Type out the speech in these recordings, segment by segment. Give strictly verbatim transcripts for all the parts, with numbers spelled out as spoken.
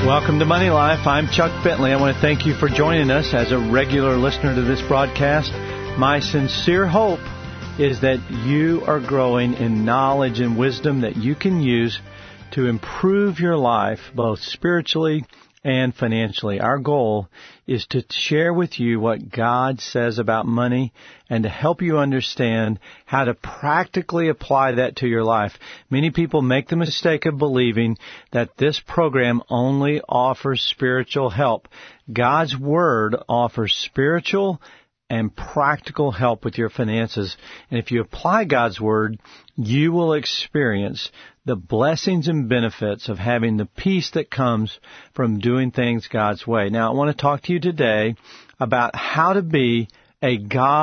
Welcome to Money Life. I'm Chuck Bentley. I want to thank you for joining us as a regular listener to this broadcast. My sincere hope is that you are growing in knowledge and wisdom that you can use to improve your life, both spiritually and financially. Our goal is to share with you what God says about money and to help you understand how to practically apply that to your life. Many people make the mistake of believing that this program only offers spiritual help. God's Word offers spiritual and practical help with your finances. And if you apply God's Word, you will experience the blessings and benefits of having the peace that comes from doing things God's way. Now, I want to talk to you today about how to be a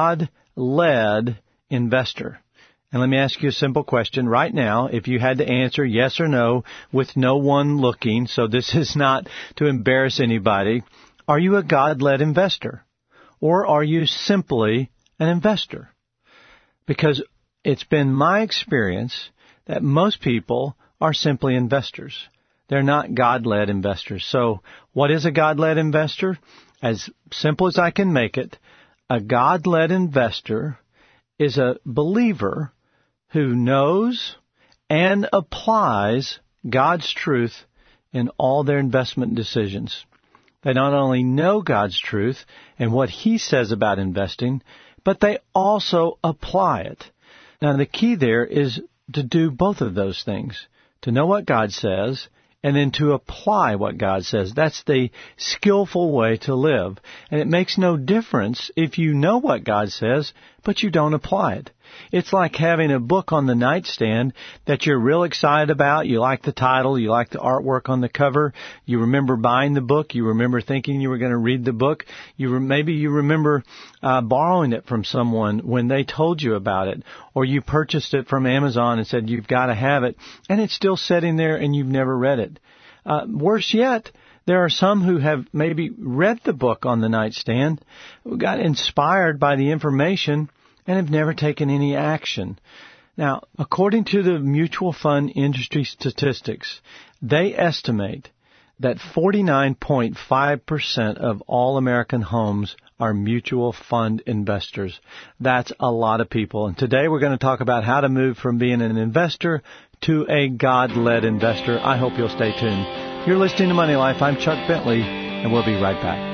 God-led investor. And let me ask you a simple question right now. If you had to answer yes or no with no one looking, so this is not to embarrass anybody, are you a God-led investor? Or are you simply an investor? Because it's been my experience that most people are simply investors. They're not God-led investors. So what is a God-led investor? As simple as I can make it, a God-led investor is a believer who knows and applies God's truth in all their investment decisions. They not only know God's truth and what He says about investing, but they also apply it. Now, the key there is to do both of those things, to know what God says and then to apply what God says. That's the skillful way to live. And it makes no difference if you know what God says, but you don't apply it. It's like having a book on the nightstand that you're real excited about. You like the title. You like the artwork on the cover. You remember buying the book. You remember thinking you were going to read the book. You re- Maybe you remember uh, borrowing it from someone when they told you about it. Or you purchased it from Amazon and said you've got to have it. And it's still sitting there and you've never read it. Uh, worse yet, there are some who have maybe read the book on the nightstand, who got inspired by the information, and have never taken any action. Now, according to the mutual fund industry statistics, they estimate that forty-nine point five percent of all American homes are mutual fund investors. That's a lot of people. And today we're going to talk about how to move from being an investor to a God-led investor. I hope you'll stay tuned. You're listening to Money Life. I'm Chuck Bentley, and we'll be right back.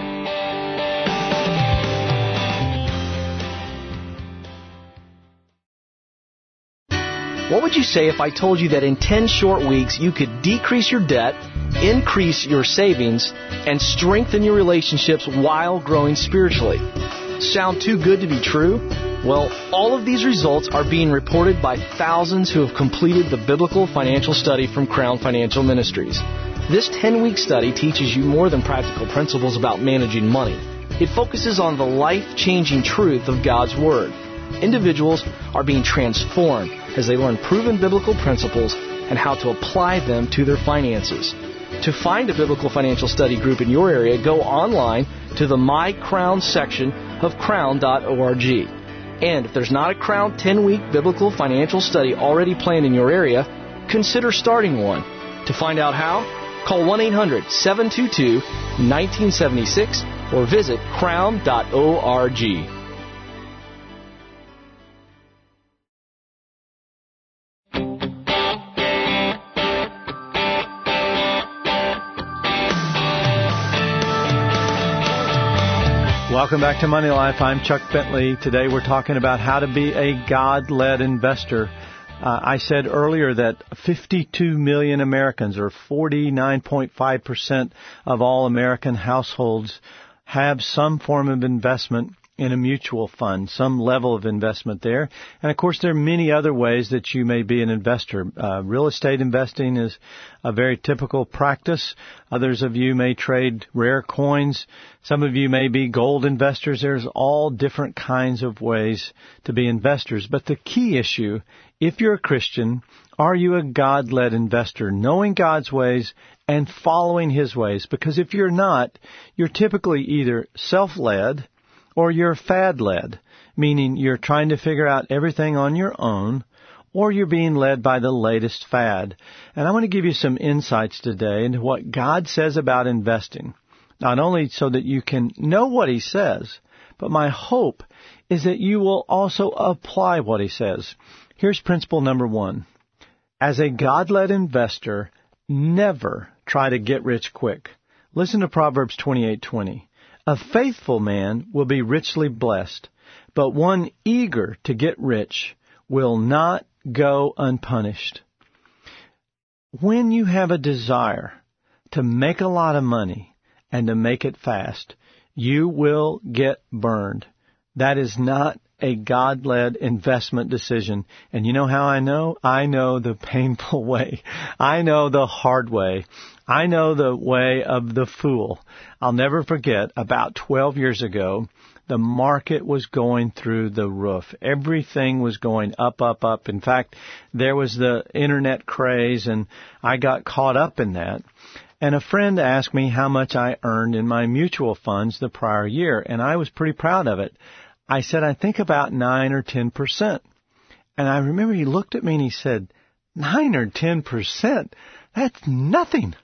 What would you say if I told you that in ten short weeks you could decrease your debt, increase your savings, and strengthen your relationships while growing spiritually? Sound too good to be true? Well, all of these results are being reported by thousands who have completed the Biblical Financial Study from Crown Financial Ministries. This ten-week study teaches you more than practical principles about managing money. It focuses on the life-changing truth of God's Word. Individuals are being transformed as they learn proven biblical principles and how to apply them to their finances. To find a biblical financial study group in your area, go online to the My Crown section of crown dot org. And if there's not a Crown ten-week biblical financial study already planned in your area, consider starting one. To find out how, call one eight hundred seven two two one nine seven six or visit crown dot org. Welcome back to Money Life. I'm Chuck Bentley. Today we're talking about how to be a God-led investor. Uh, I said earlier that fifty-two million Americans, or forty-nine point five percent of all American households, have some form of investment in a mutual fund, some level of investment there. And, of course, there are many other ways that you may be an investor. Uh, real estate investing is a very typical practice. Others of you may trade rare coins. Some of you may be gold investors. There's all different kinds of ways to be investors. But the key issue, if you're a Christian, are you a God-led investor, knowing God's ways and following His ways? Because if you're not, you're typically either self-led or you're fad-led, meaning you're trying to figure out everything on your own, or you're being led by the latest fad. And I want to give you some insights today into what God says about investing, not only so that you can know what He says, but my hope is that you will also apply what He says. Here's principle number one. As a God-led investor, never try to get rich quick. Listen to Proverbs twenty-eight twenty. A faithful man will be richly blessed, but one eager to get rich will not go unpunished. When you have a desire to make a lot of money and to make it fast, you will get burned. That is not a God-led investment decision. And you know how I know? I know the painful way. I know the hard way. I know the way of the fool. I'll never forget, about twelve years ago, the market was going through the roof. Everything was going up, up, up. In fact, there was the internet craze, and I got caught up in that. And a friend asked me how much I earned in my mutual funds the prior year, and I was pretty proud of it. I said, I think about nine or ten percent. And I remember he looked at me and he said, nine or ten percent? That's nothing.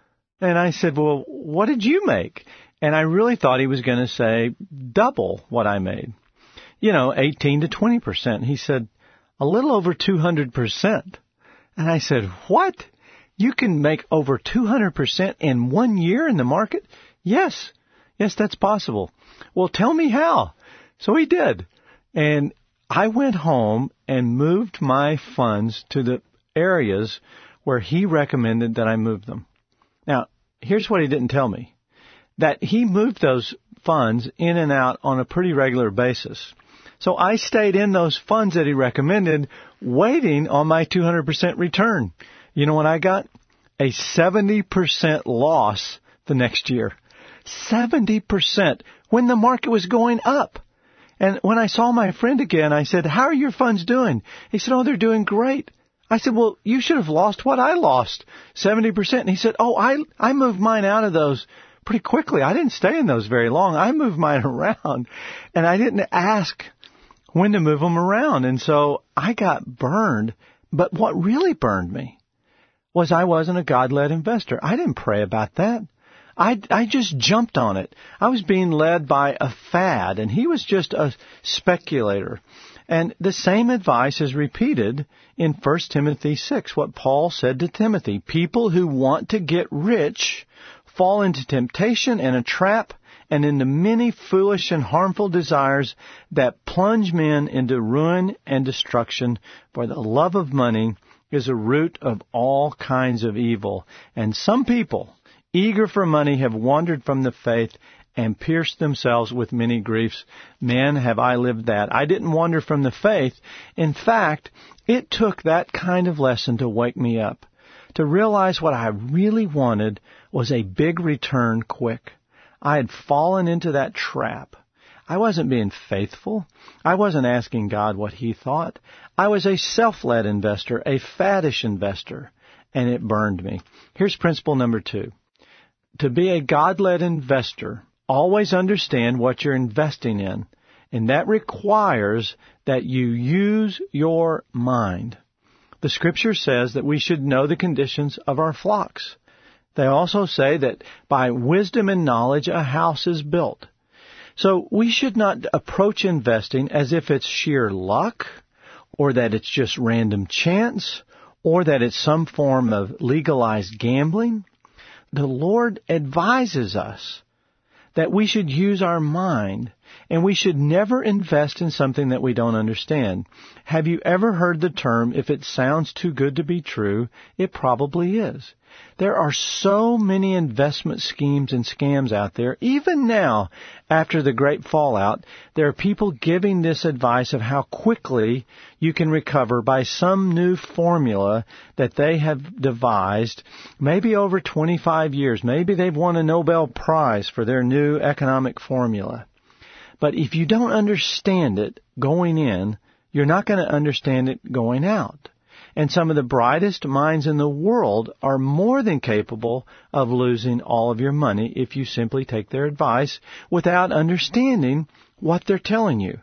And I said, well, what did you make? And I really thought he was going to say double what I made. You know, eighteen to twenty percent. He said, a little over two hundred percent. And I said, what? You can make over two hundred percent in one year in the market? Yes. Yes, that's possible. Well, tell me how. So he did. And I went home and moved my funds to the areas where he recommended that I move them. Now, here's what he didn't tell me. That he moved those funds in and out on a pretty regular basis. So I stayed in those funds that he recommended, waiting on my two hundred percent return. You know what I got? A seventy percent loss the next year. seventy percent when the market was going up. And when I saw my friend again, I said, how are your funds doing? He said, oh, they're doing great. I said, well, you should have lost what I lost, seventy percent. And he said, oh, I I moved mine out of those pretty quickly. I didn't stay in those very long. I moved mine around, and I didn't ask when to move them around. And so I got burned. But what really burned me was I wasn't a God-led investor. I didn't pray about that. I, I just jumped on it. I was being led by a fad, and he was just a speculator. And the same advice is repeated in First Timothy six, what Paul said to Timothy. People who want to get rich fall into temptation and a trap and into many foolish and harmful desires that plunge men into ruin and destruction. For the love of money is a root of all kinds of evil. And some people, eager for money, have wandered from the faith and pierced themselves with many griefs. Man, have I lived that. I didn't wander from the faith. In fact, it took that kind of lesson to wake me up, to realize what I really wanted was a big return quick. I had fallen into that trap. I wasn't being faithful. I wasn't asking God what He thought. I was a self-led investor, a faddish investor, and it burned me. Here's principle number two. To be a God-led investor, always understand what you're investing in, and that requires that you use your mind. The Scripture says that we should know the conditions of our flocks. They also say that by wisdom and knowledge a house is built. So we should not approach investing as if it's sheer luck, or that it's just random chance, or that it's some form of legalized gambling. The Lord advises us that we should use our mind, and we should never invest in something that we don't understand. Have you ever heard the term, if it sounds too good to be true, it probably is? There are so many investment schemes and scams out there. Even now, after the great fallout, there are people giving this advice of how quickly you can recover by some new formula that they have devised, maybe over twenty-five years. Maybe they've won a Nobel Prize for their new economic formula. But if you don't understand it going in, you're not going to understand it going out. And some of the brightest minds in the world are more than capable of losing all of your money if you simply take their advice without understanding what they're telling you.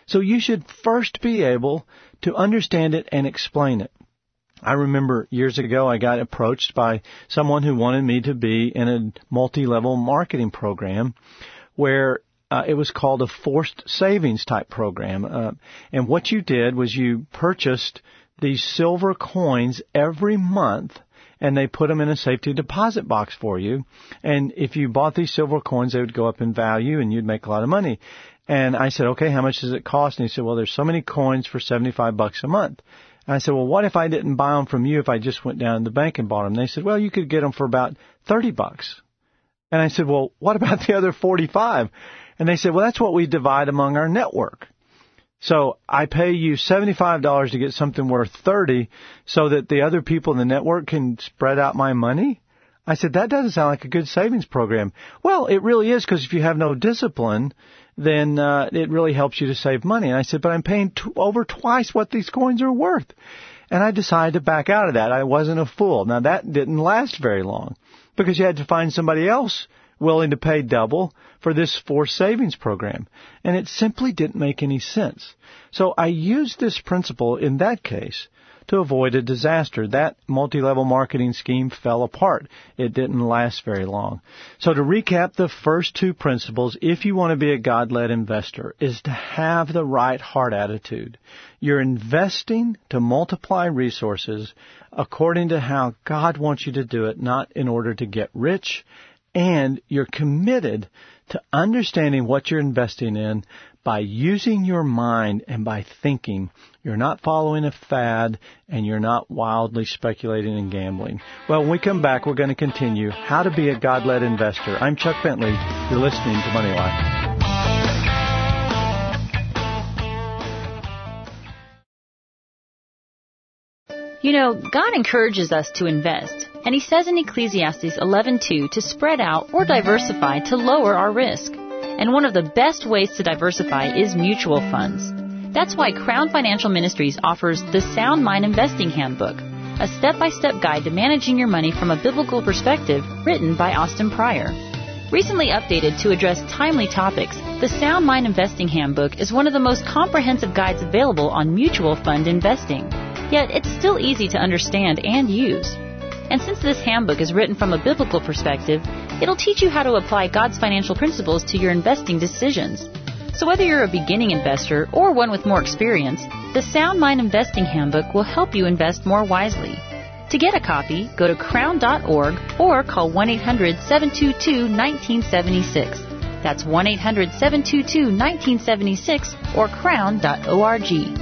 So you should first be able to understand it and explain it. I remember years ago I got approached by someone who wanted me to be in a multi-level marketing program where uh, it was called a forced savings type program. Uh, and what you did was you purchased these silver coins every month, and they put them in a safety deposit box for you. And if you bought these silver coins, they would go up in value and you'd make a lot of money. And I said, okay, how much does it cost? And he said, well, there's so many coins for seventy-five bucks a month. And I said, well, what if I didn't buy them from you if I just went down to the bank and bought them? And they said, well, you could get them for about thirty bucks. And I said, well, what about the other forty-five? And they said, well, that's what we divide among our network. So I pay you seventy-five dollars to get something worth thirty so that the other people in the network can spread out my money? I said, that doesn't sound like a good savings program. Well, it really is, because if you have no discipline, then uh, it really helps you to save money. And I said, but I'm paying t- over twice what these coins are worth. And I decided to back out of that. I wasn't a fool. Now, that didn't last very long because you had to find somebody else willing to pay double for this forced savings program. And it simply didn't make any sense. So I used this principle in that case to avoid a disaster. That multi-level marketing scheme fell apart. It didn't last very long. So to recap, the first two principles, if you want to be a God-led investor, is to have the right heart attitude. You're investing to multiply resources according to how God wants you to do it, not in order to get rich. And you're committed to understanding what you're investing in by using your mind and by thinking. You're not following a fad, and you're not wildly speculating and gambling. Well, when we come back, we're going to continue how to be a God-led investor. I'm Chuck Bentley. You're listening to Money Life. You know, God encourages us to invest, and He says in Ecclesiastes eleven two to spread out or diversify to lower our risk. And one of the best ways to diversify is mutual funds. That's why Crown Financial Ministries offers the Sound Mind Investing Handbook, a step-by-step guide to managing your money from a biblical perspective, written by Austin Pryor. Recently updated to address timely topics, the Sound Mind Investing Handbook is one of the most comprehensive guides available on mutual fund investing. Yet it's still easy to understand and use. And since this handbook is written from a biblical perspective, it'll teach you how to apply God's financial principles to your investing decisions. So whether you're a beginning investor or one with more experience, the Sound Mind Investing Handbook will help you invest more wisely. To get a copy, go to crown dot org or call one eight hundred seven two two one nine seven six. That's one eight hundred seven two two one nine seven six or crown dot org.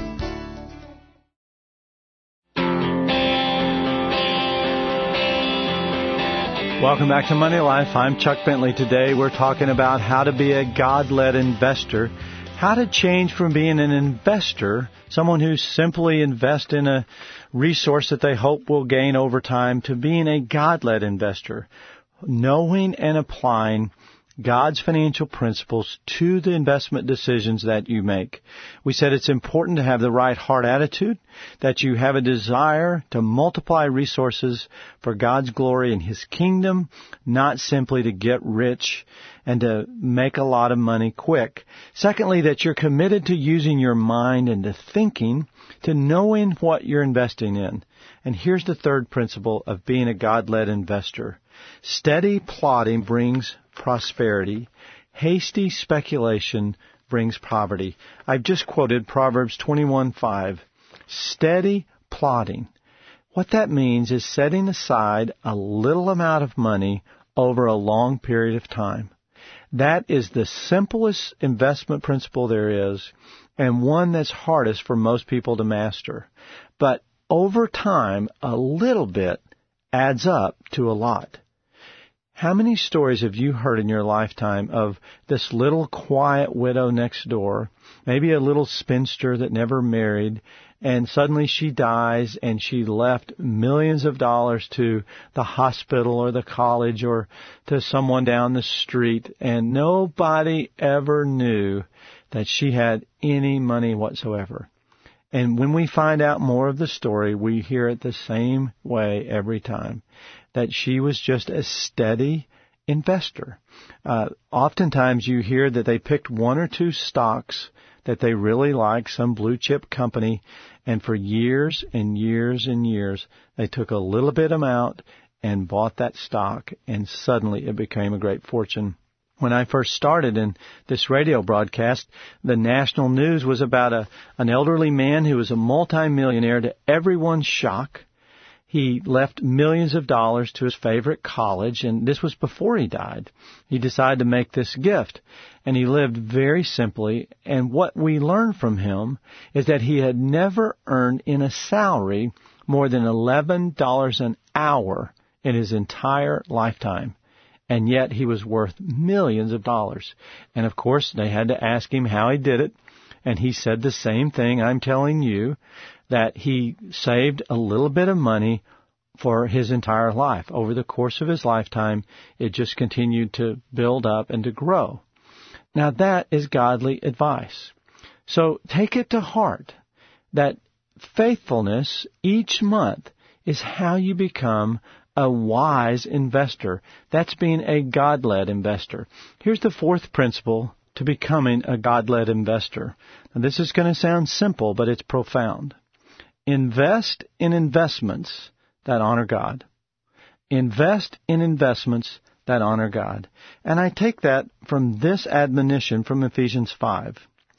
Welcome back to Money Life. I'm Chuck Bentley. Today we're talking about how to be a God-led investor, how to change from being an investor, someone who simply invests in a resource that they hope will gain over time, to being a God-led investor, knowing and applying God's financial principles to the investment decisions that you make. We said it's important to have the right heart attitude, that you have a desire to multiply resources for God's glory and His kingdom, not simply to get rich and to make a lot of money quick. Secondly, that you're committed to using your mind and to thinking, to knowing what you're investing in. And here's the third principle of being a God-led investor. Steady plotting brings prosperity. Hasty speculation brings poverty. I've just quoted Proverbs twenty-one five. Steady plotting. What that means is setting aside a little amount of money over a long period of time. That is the simplest investment principle there is, and one that's hardest for most people to master. But over time, a little bit adds up to a lot. How many stories have you heard in your lifetime of this little quiet widow next door, maybe a little spinster that never married, and suddenly she dies and she left millions of dollars to the hospital or the college or to someone down the street, and nobody ever knew that she had any money whatsoever? And when we find out more of the story, we hear it the same way every time, that she was just a steady investor. Uh, oftentimes you hear that they picked one or two stocks that they really like, some blue chip company, and for years and years and years, they took a little bit amount and bought that stock, and suddenly it became a great fortune. When I first started in this radio broadcast, the national news was about a, an elderly man who was a multimillionaire to everyone's shock. He left millions of dollars to his favorite college, and this was before he died. He decided to make this gift, and he lived very simply, and what we learned from him is that he had never earned in a salary more than eleven dollars an hour in his entire lifetime. And yet he was worth millions of dollars. And of course, they had to ask him how he did it. And he said the same thing I'm telling you, that he saved a little bit of money for his entire life. Over the course of his lifetime, it just continued to build up and to grow. Now that is godly advice. So take it to heart that faithfulness each month is how you become a wise investor. That's being a God-led investor. Here's the fourth principle to becoming a God-led investor. Now, this is going to sound simple, but it's profound. Invest in investments that honor God. Invest in investments that honor God. And I take that from this admonition from Ephesians five.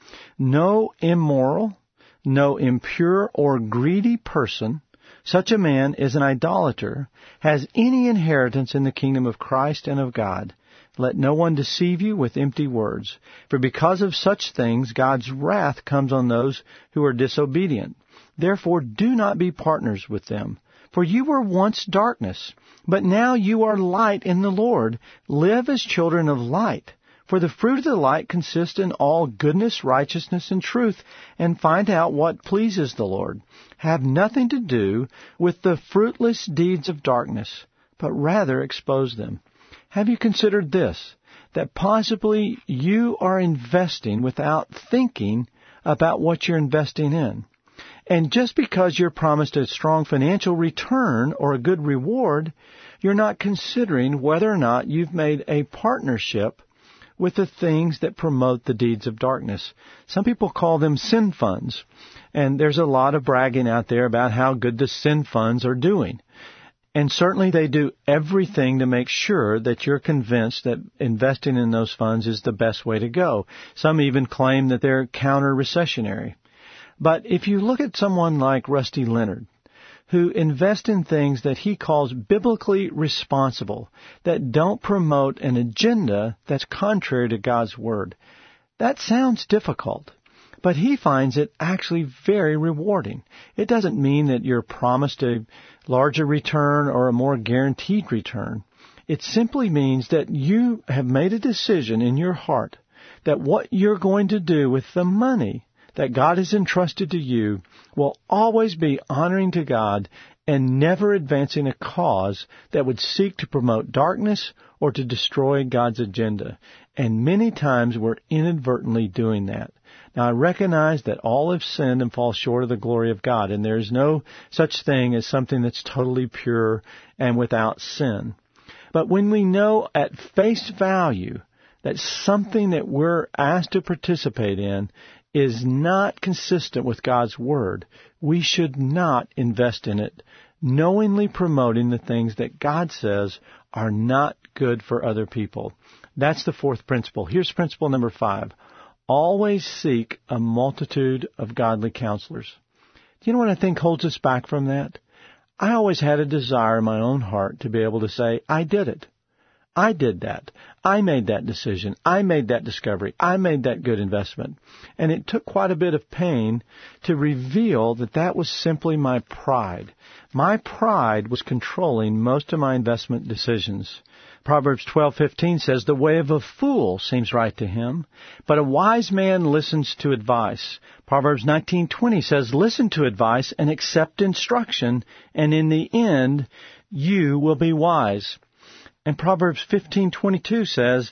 No immoral, no impure or greedy person, such a man is an idolater, has any inheritance in the kingdom of Christ and of God. Let no one deceive you with empty words. For because of such things, God's wrath comes on those who are disobedient. Therefore, do not be partners with them. For you were once darkness, but now you are light in the Lord. Live as children of light. For the fruit of the light consists in all goodness, righteousness, and truth, and find out what pleases the Lord. Have nothing to do with the fruitless deeds of darkness, but rather expose them. Have you considered this, that possibly you are investing without thinking about what you're investing in? And just because you're promised a strong financial return or a good reward, you're not considering whether or not you've made a partnership with the things that promote the deeds of darkness. Some people call them sin funds, and there's a lot of bragging out there about how good the sin funds are doing. And certainly they do everything to make sure that you're convinced that investing in those funds is the best way to go. Some even claim that they're counter-recessionary. But if you look at someone like Rusty Leonard, who invest in things that he calls biblically responsible, that don't promote an agenda that's contrary to God's Word. That sounds difficult, but he finds it actually very rewarding. It doesn't mean that you're promised a larger return or a more guaranteed return. It simply means that you have made a decision in your heart that what you're going to do with the money that God has entrusted to you will always be honoring to God and never advancing a cause that would seek to promote darkness or to destroy God's agenda. And many times we're inadvertently doing that. Now, I recognize that all have sinned and fall short of the glory of God, and there is no such thing as something that's totally pure and without sin. But when we know at face value that something that we're asked to participate in is not consistent with God's Word, we should not invest in it, knowingly promoting the things that God says are not good for other people. That's the fourth principle. Here's principle number five. Always seek a multitude of godly counselors. Do you know what I think holds us back from that? I always had a desire in my own heart to be able to say, I did it. I did that. I made that decision. I made that discovery. I made that good investment. And it took quite a bit of pain to reveal that that was simply my pride. My pride was controlling most of my investment decisions. Proverbs twelve fifteen says, the way of a fool seems right to him, but a wise man listens to advice. Proverbs nineteen twenty says, listen to advice and accept instruction, and in the end, you will be wise. And Proverbs fifteen twenty-two says,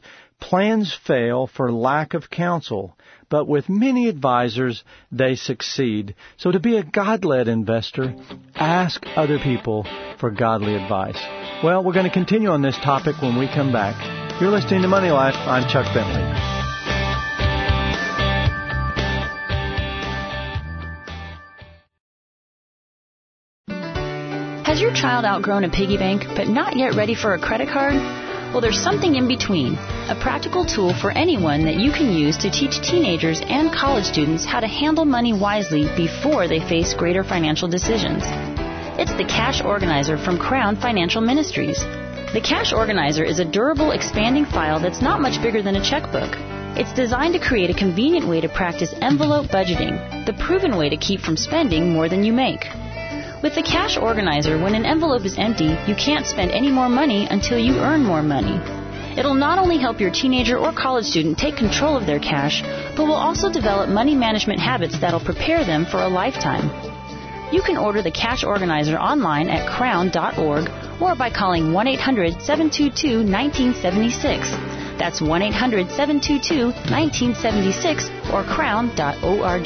Plans fail for lack of counsel, but with many advisors, they succeed. So to be a God-led investor, ask other people for godly advice. Well, we're going to continue on this topic when we come back. You're listening to Money Life. I'm Chuck Bentley. Has your child outgrown a piggy bank but not yet ready for a credit card? Well, there's something in between, a practical tool for anyone that you can use to teach teenagers and college students how to handle money wisely before they face greater financial decisions. It's the Cash Organizer from Crown Financial Ministries. The Cash Organizer is a durable, expanding file that's not much bigger than a checkbook. It's designed to create a convenient way to practice envelope budgeting, the proven way to keep from spending more than you make. With the Cash Organizer, when an envelope is empty, you can't spend any more money until you earn more money. It'll not only help your teenager or college student take control of their cash, but will also develop money management habits that'll prepare them for a lifetime. You can order the Cash Organizer online at crown dot org or by calling one eight hundred seven two two one nine seven six. That's one eight hundred seven two two one nine seven six or crown dot org.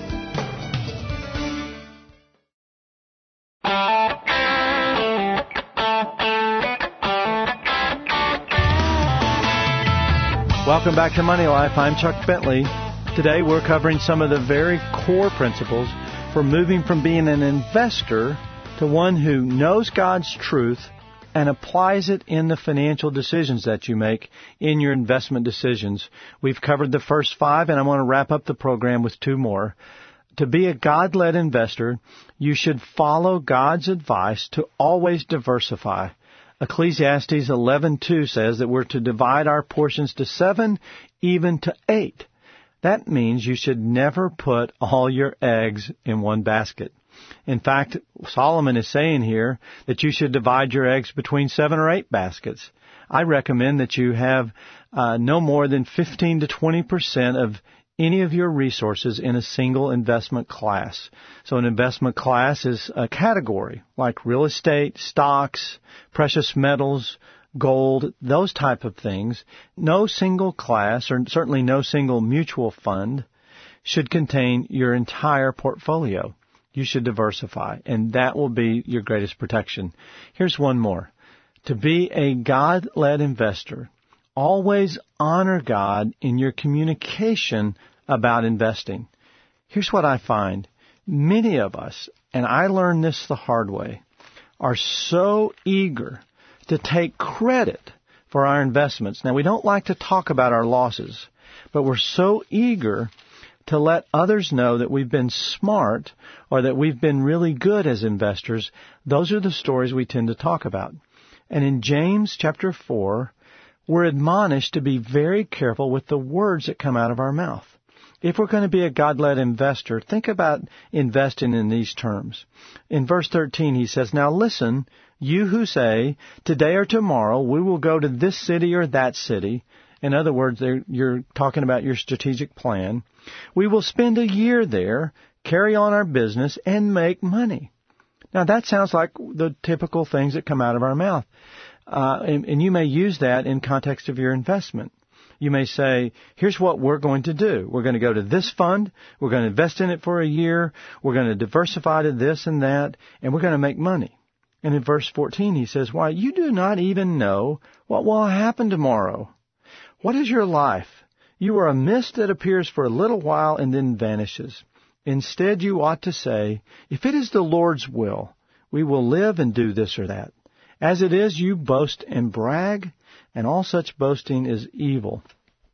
Welcome back to Money Life. I'm Chuck Bentley. Today we're covering some of the very core principles for moving from being an investor to one who knows God's truth and applies it in the financial decisions that you make in your investment decisions. We've covered the first five, and I want to wrap up the program with two more. To be a God-led investor, you should follow God's advice to always diversify. Ecclesiastes eleven two says that we're to divide our portions to seven, even to eight. That means you should never put all your eggs in one basket. In fact, Solomon is saying here that you should divide your eggs between seven or eight baskets. I recommend that you have uh, no more than fifteen to twenty percent of any of your resources in a single investment class. So an investment class is a category like real estate, stocks, precious metals, gold, those type of things. No single class, or certainly no single mutual fund, should contain your entire portfolio. You should diversify, and that will be your greatest protection. Here's one more. To be a God-led investor, always honor God in your communication about investing. Here's what I find. Many of us, and I learned this the hard way, are so eager to take credit for our investments. Now, we don't like to talk about our losses, but we're so eager to let others know that we've been smart or that we've been really good as investors. Those are the stories we tend to talk about. And in James chapter four, we're admonished to be very careful with the words that come out of our mouth. If we're going to be a God-led investor, think about investing in these terms. In verse thirteen, he says, "Now listen, you who say, today or tomorrow we will go to this city or that city." In other words, you're talking about your strategic plan. "We will spend a year there, carry on our business, and make money." Now that sounds like the typical things that come out of our mouth. Uh, and, and you may use that in context of your investment. You may say, here's what we're going to do. We're going to go to this fund. We're going to invest in it for a year. We're going to diversify to this and that, and we're going to make money. And in verse fourteen, he says, "Why, you do not even know what will happen tomorrow. What is your life? You are a mist that appears for a little while and then vanishes. Instead, you ought to say, if it is the Lord's will, we will live and do this or that. As it is, you boast and brag, and all such boasting is evil."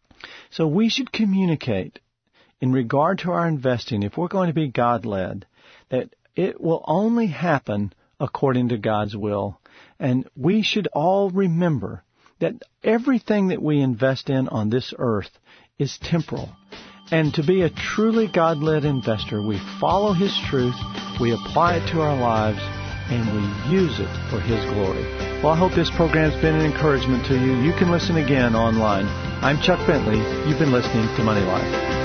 So we should communicate in regard to our investing, if we're going to be God-led, that it will only happen according to God's will. And we should all remember that everything that we invest in on this earth is temporal. And to be a truly God-led investor, we follow His truth, we apply it to our lives, and we use it for His glory. Well, I hope this program's been an encouragement to you. You can listen again online. I'm Chuck Bentley. You've been listening to Money Life.